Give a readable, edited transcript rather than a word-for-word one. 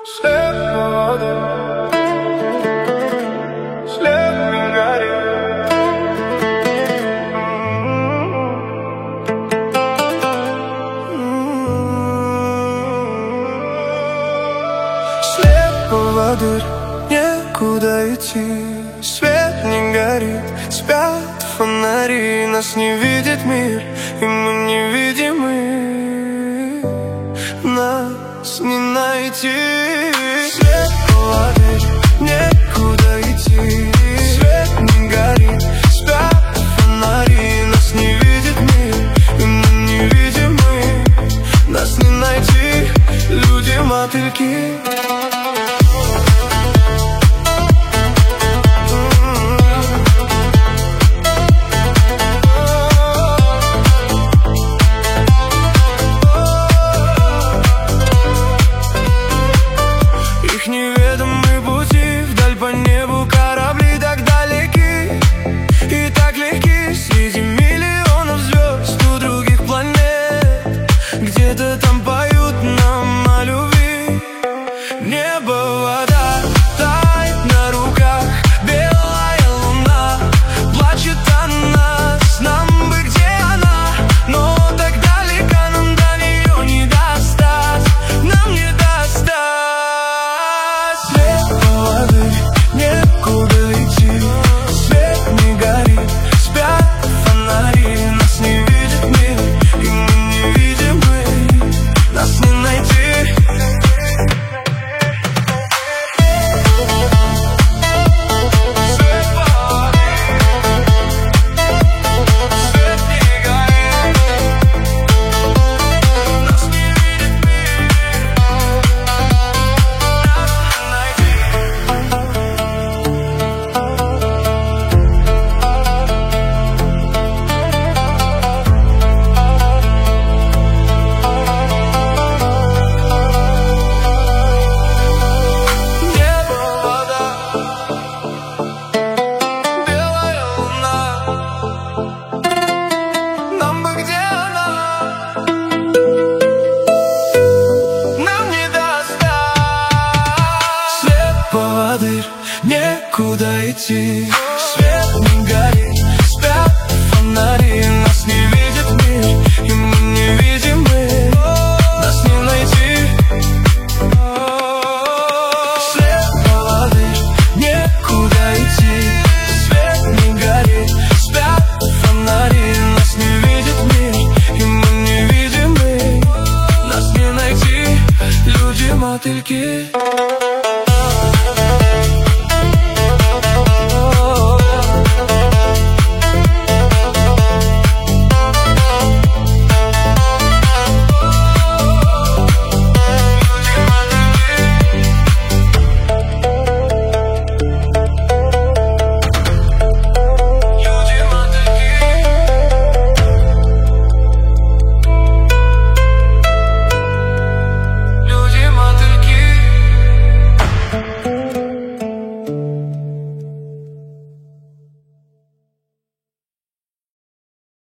След воды, след не горит. След поводырь, некуда идти. Свет не горит, спят фонари. Нас не видит мир, и мы невидимы. Нас не найти. Свет поводырь, некуда идти. Свет не горит, спят фонари. Нас не видит мир, и мы невидимы. Нас не найти, люди-мотыльки. Неведомые пути, вдаль по небу корабли так далеки и так легки. Среди миллионов звезд у других планет где-то там поют нам о любви. Небо, вода, тает на руках. Белая луна плачет о нас. Нам бы где она, но так далеко, нам до нее не достать. Нам не достать. Некуда идти, свет не горит, спят фонари. Нас не видит мир, и мы невидимы. Нас не найти. Свет свет не горит. Нас не видит мир. Нас не найти. Некуда идти, свет не горит, спят фонари. Нас не видит мир, и мы невидимы. Нас не найти. След поводырь, некуда идти, свет не горит, спят фонари. Нас не видит мир, и мы невидимы. Нас не найти, люди-мотыльки.